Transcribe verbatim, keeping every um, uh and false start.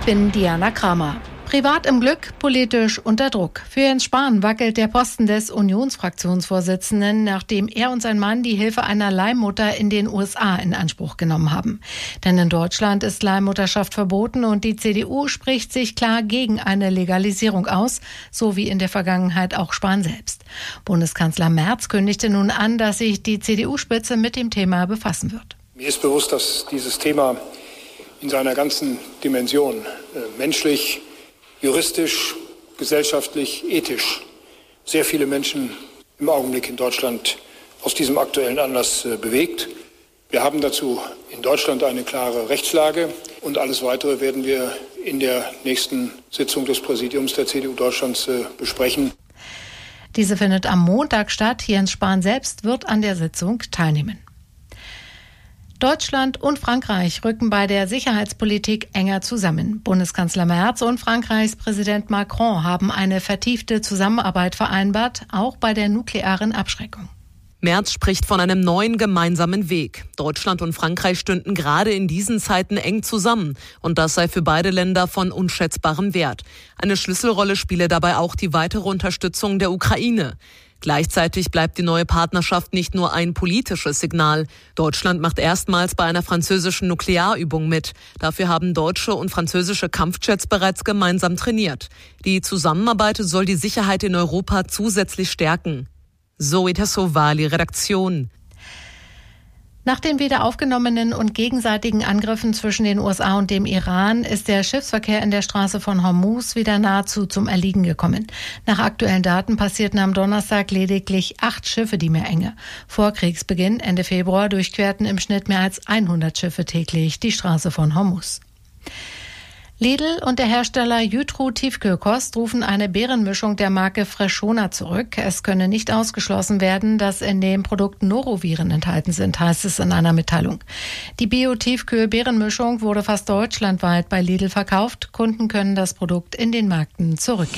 bin Diana Kramer. Privat im Glück, politisch unter Druck. Für Jens Spahn wackelt der Posten des Unionsfraktionsvorsitzenden, nachdem er und sein Mann die Hilfe einer Leihmutter in den U S A in Anspruch genommen haben. Denn in Deutschland ist Leihmutterschaft verboten und die C D U spricht sich klar gegen eine Legalisierung aus, so wie in der Vergangenheit auch Spahn selbst. Bundeskanzler Merz kündigte nun an, dass sich die C D U-Spitze mit dem Thema befassen wird. Mir ist bewusst, dass dieses Thema in seiner ganzen Dimension äh, menschlich, juristisch, gesellschaftlich, ethisch sehr viele Menschen im Augenblick in Deutschland aus diesem aktuellen Anlass äh, bewegt. Wir haben dazu in Deutschland eine klare Rechtslage und alles Weitere werden wir in der nächsten Sitzung des Präsidiums der C D U Deutschlands äh, besprechen. Diese findet am Montag statt. Jens Spahn selbst wird an der Sitzung teilnehmen. Deutschland und Frankreich rücken bei der Sicherheitspolitik enger zusammen. Bundeskanzler Merz und Frankreichs Präsident Macron haben eine vertiefte Zusammenarbeit vereinbart, auch bei der nuklearen Abschreckung. Merz spricht von einem neuen gemeinsamen Weg. Deutschland und Frankreich stünden gerade in diesen Zeiten eng zusammen. Und das sei für beide Länder von unschätzbarem Wert. Eine Schlüsselrolle spiele dabei auch die weitere Unterstützung der Ukraine. Gleichzeitig bleibt die neue Partnerschaft nicht nur ein politisches Signal. Deutschland macht erstmals bei einer französischen Nuklearübung mit. Dafür haben deutsche und französische Kampfjets bereits gemeinsam trainiert. Die Zusammenarbeit soll die Sicherheit in Europa zusätzlich stärken. Zoe Tassovali, Redaktion. Nach den wieder aufgenommenen und gegenseitigen Angriffen zwischen den U S A und dem Iran ist der Schiffsverkehr in der Straße von Hormuz wieder nahezu zum Erliegen gekommen. Nach aktuellen Daten passierten am Donnerstag lediglich acht Schiffe die Meerenge. Vor Kriegsbeginn Ende Februar durchquerten im Schnitt mehr als hundert Schiffe täglich die Straße von Hormuz. Lidl und der Hersteller Jytro Tiefkühlkost rufen eine Beerenmischung der Marke Freshona zurück. Es könne nicht ausgeschlossen werden, dass in dem Produkt Noroviren enthalten sind, heißt es in einer Mitteilung. Die Bio-Tiefkühl-Beerenmischung wurde fast deutschlandweit bei Lidl verkauft. Kunden können das Produkt in den Märkten zurückgeben.